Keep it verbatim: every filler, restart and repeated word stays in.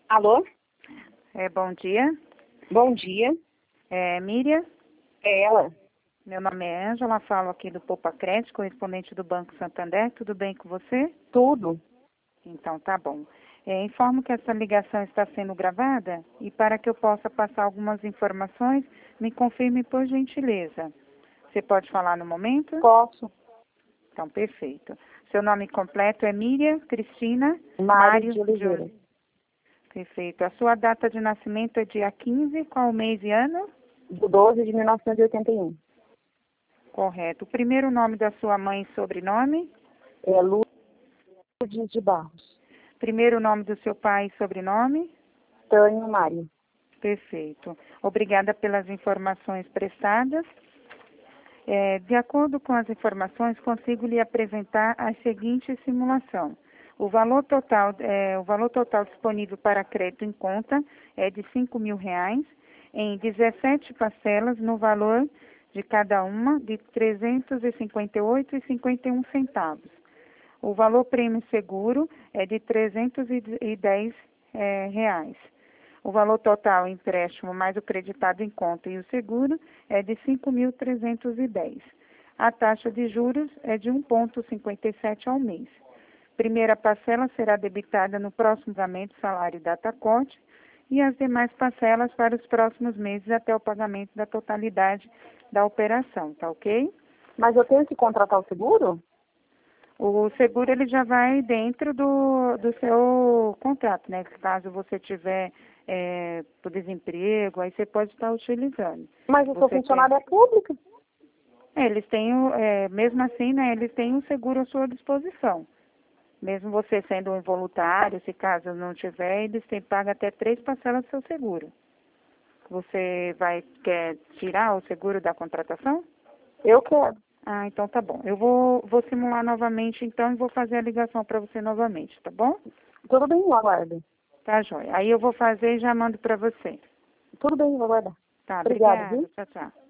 Alô? É, bom dia. Bom dia. É Miriam. É ela. Meu nome é Ângela, falo aqui do Poupa Crédito, correspondente do Banco Santander. Tudo bem com você? Tudo. Então, tá bom. É, informo que essa ligação está sendo gravada e para que eu possa passar algumas informações, me confirme por gentileza. Você pode falar no momento? Posso. Então, perfeito. Seu nome completo é Miriam Cristina Mário de Oliveira. Júnior. Perfeito. A sua data de nascimento é dia quinze, qual mês e ano? Do doze de mil novecentos e oitenta e um. Correto. O primeiro nome da sua mãe e sobrenome? É Lourdes de Barros. Primeiro nome do seu pai e sobrenome? Tânio Mário. Perfeito. Obrigada pelas informações prestadas. É, de acordo com as informações, consigo lhe apresentar a seguinte simulação. O valor total, é, o valor total disponível para crédito em conta é de cinco mil reais, em dezessete parcelas, no valor de cada uma de trezentos e cinquenta e oito reais e cinquenta e um centavos. O valor prêmio seguro é de trezentos e dez é, reais. O valor total empréstimo mais o creditado em conta e o seguro é de cinco mil trezentos e dez. A taxa de juros é de um vírgula cinquenta e sete ao mês. Primeira parcela será debitada no próximo pagamento salário e data corte e as demais parcelas para os próximos meses até o pagamento da totalidade da operação, tá ok? Mas eu tenho que contratar o seguro? O seguro ele já vai dentro do, do seu contrato, né? Caso você tiver é, por desemprego, aí você pode estar utilizando. Mas eu sou Você funcionária quer... pública. É, eles têm, o- é, mesmo assim, né? Eles têm um seguro à sua disposição. Mesmo você sendo um involuntário, se caso não tiver, eles têm paga até três parcelas do seu seguro. Você vai quer tirar o seguro da contratação? Eu quero. Ah, então tá bom. Eu vou, vou simular novamente então e vou fazer a ligação para você novamente, tá bom? Tudo bem, eu aguardo. Tá, joia. Aí eu vou fazer e já mando para você. Tudo bem, eu aguardo. Tá, Obrigada, obrigada. viu? Tchau, tchau.